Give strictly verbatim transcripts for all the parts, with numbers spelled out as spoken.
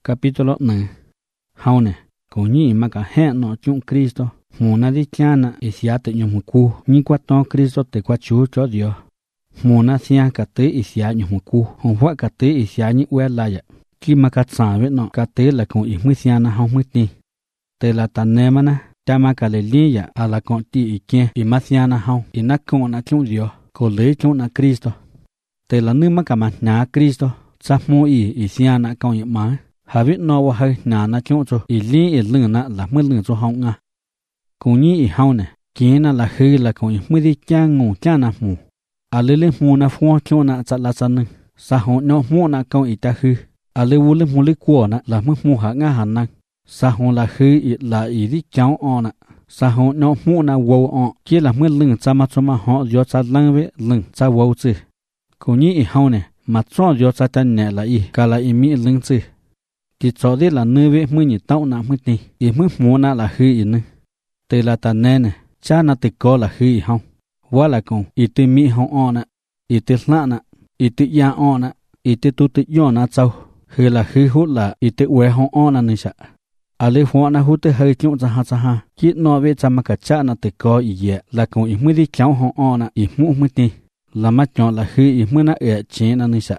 capítulo nè. Hao nè, cổ nhị mà cả hẹn nọ chung Cristo, mù na đi chana ý xia tự nhung một cu, nhị qua to Cristo tự qua chú cho Dios. Mù na xia cả tế ý xia nhung một cu, hồng vợ cả tế ý xia nhị uế la ya. Khi mà cả xã với nọ cả tế là còn ý mới xia na hông mới ti. Tế là tàn nè mà na, cha mà cả lệ li ya, à là còn ti ý kia, ý mà xia na hông, ý na con na chung Dios, cổ lấy chung na Cristo. Tế là nữ mà cả mà nhá Cristo, sa mù ý ý xia na con ý mà. Hà biết nó vào hơi nà na chung cho ý lý ý lưng na là mới lưng cho hông à. Cũng như ý hông nè, kia na là hơi là cũng mới đi cha ngủ cha na mù. À lê lê mù na phua chung na chặt là sân nâng. Sa hông nó mù na công ý ta hư. À lê vô lê mù lê của na là mới mù hạ ngã hẳn năng. Sa hông là hơi ý là ý đi cháu ọ na. Sa hông nó mù na vô ọ. Kia là mới lưng cha mà cho mà họ dò cha lăng với lưng cha vô chư. Cũng như ý hông nè, mà cho dò cha cha nè là ý, cả là ý mỹ lưng chư. Thì cho đấy là nơi với mới nhị tao nè mới tì, ý mới mua na là hư ý nè. Từ là ta nè nè, cha na tự có là hư ý hông. Quá là còn, ý tự mỹ hông ọ nè, ý tự lạ nè, ý tự ya ọ nè, ý tự tu tự yô nà châu. Hư là hư hút là ý tự uế hông ọ nè nè sạ. À lê hóa na hút tự hơi chung cha ha cha ha. Kiết nó với cha mà cả cha na tự có ý dẹ, là còn ý mới đi cháu hông ọ nè, ý mua mới tì. Là mắt chọn là hư ý mới na ẻ chế nè nè sạ.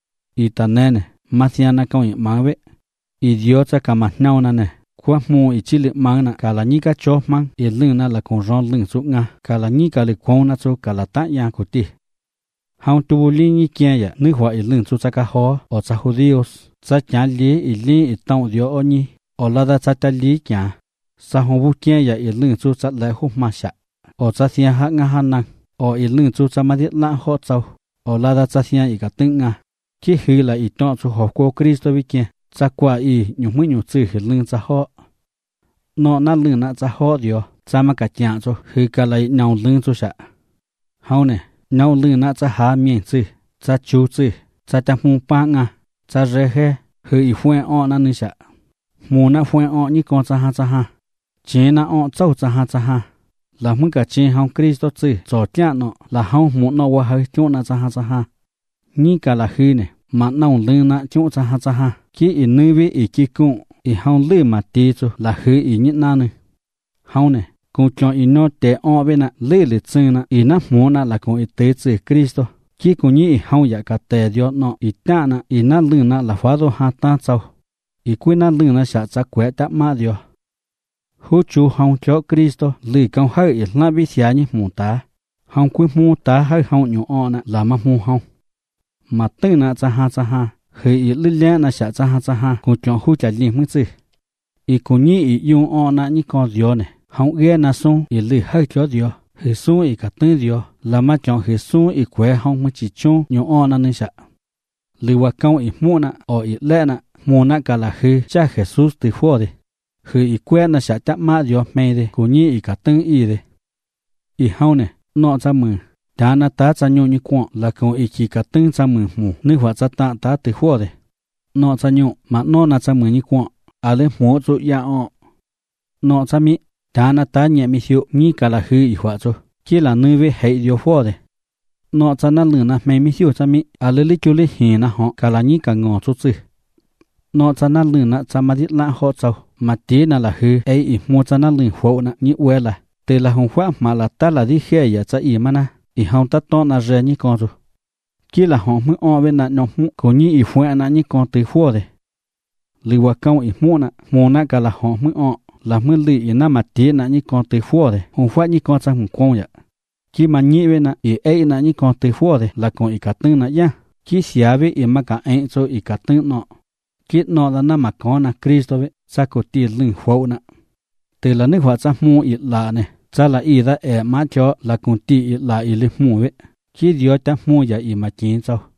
Ý ta nè nè, mà xia na công ý mang với. Ý Dios cha cả mặt nhau nè nè, qua mùa ý chỉ lệ mang nè, cả là nhí cả chó mang, ý lưng nè là con rong lưng xuống ngà, cả là nhí cả lệ quang nè số cả là tá yang của ti. Hông tu li nhí kia ya, nước hoa ý lưng số cha cả ho, ở cha Judios, cha cha li ý li ý tông Dios ở nhí, ở là đã cha cha li kia, sa hông vu kia ya ý lưng số cha lại hút ma sạ, ở cha xia hát ngà han năng, ở ý lưng số cha ma điết lạ ho châu, ở là đã cha xia ý cả tưng ngà, khi hư là ý tông số học của Cristo vi kia. Cha qua ý nhung mới nhung chữ hư lưng cha họ. Nó na lưng na cha họ diyo. Cha mà cả chàng cho hư cả lại nhau lưng cho sạ. Hầu nè, nhau lưng na cha há miệng chữ. Cha chú chữ. Cha cha mù ba ngà. Cha rê hê. Hư ý phuen ọ na nư sạ. Mù na phuen ọ như con cha ha cha ha. Chế na ọ châu cha ha cha ha. Là mới cả chế hông Cristo chữ. Chó chạ nó là hông mù nó qua hơi chỗ na cha ha cha ha. Như cả là hư nè. Mà nông lưng na chỗ cha ha cha ha. Khi ý nơi với ý kì cung, ý hông lư mà tí cho là hư ý nhất na nè. Hông nè, cũng cho ý nó tế ọ với nè, lư lì chân nè, ý nà mua nè là cũng ý tế chữ Cristo. Khi cũng như ý hông dạ cả tế diọ nọ, ý ta nè, ý nà lư nè là phá đô hà ta châu. Ý quý nà lư nè xạ chá quẹ tạp mạ diọ. Hú chú hông cho Cristo, lư công hơi ý nà bí xá như mù tá. Hông quý mù tá hơi hông nhủ ọ nè là mà mù hông. Mà tư nè chá ha chá ha. Hãy ý lý lẽ na xả cha ha cha ha, cũng chọn hú trả liền mới chứ. Ý cũng như ý dùng ọ na như con diyo này, không ghé na xuống ý lý hơi cho diyo, hãy xuống ý cả tư diyo, là mà chọn hãy xuống ý quẻ không mới chỉ chung dùng ọ na nên xả. Lý hòa công ý mua na, ở ý lẽ na, mua na cả là hãy cha Jesus từ phó đi. Hãy ý quẻ na xả chắp mát diyo mê đi, cũng như ý cả tư ý đi. Ý hông này, nọ cha mừng. Đã na ta cha nhung như quạng là còn ý chí cả tương cha mừng mù nước hóa cha ta ta từ khua đấy. Nó cha nhung mà nó na cha mừng như quạng, à lên múa cho ya ọ. Nó cha mi, đã na ta nhẹ mi siêu như cả là hư ý hóa cho, kia là nơi với hệ điều phua đấy. Nó cha na lửa na mẹ mi siêu cha mi, à lên lấy cho lấy hề na họ cả là như cả ngõ cho chứ. Nó cha na lửa na cha mà dit lạ họ cháu, mà tí na là hư ấy ý mua cha na lửa phô na như uế là, từ là hồng phá mà là ta là đi khé ya cha ý mà na. Ý hông ta to na rè như con rồi. Kia là họ mới o bên nạ nhọc mũ. Có như ý phue nạ như con từ phua rồi. Lý hòa công ý mũ nạ. Mũ nạ cả là họ mới o. Là mới lý ý nạ mà tía nạ như con từ phua rồi. Hông phát như con sang hùng quông vậy. Kia mà nhị bên nạ. Ý ấy nạ như con từ phua rồi. Là con ý cả tư nạ ya. Kia xá với ý mà cả ấy cho ý cả tư nọ. Kia nọ là nạ mà có nạ Cristo với. Sa cổ tìa lưng phô nạ. Từ là nước hóa cha mũ ý lạ này. Cha là ý ra ẻ má cho là cùng tì ý là ý lý mù vậy. Khi diyo ta mù ya ý mà chín sao.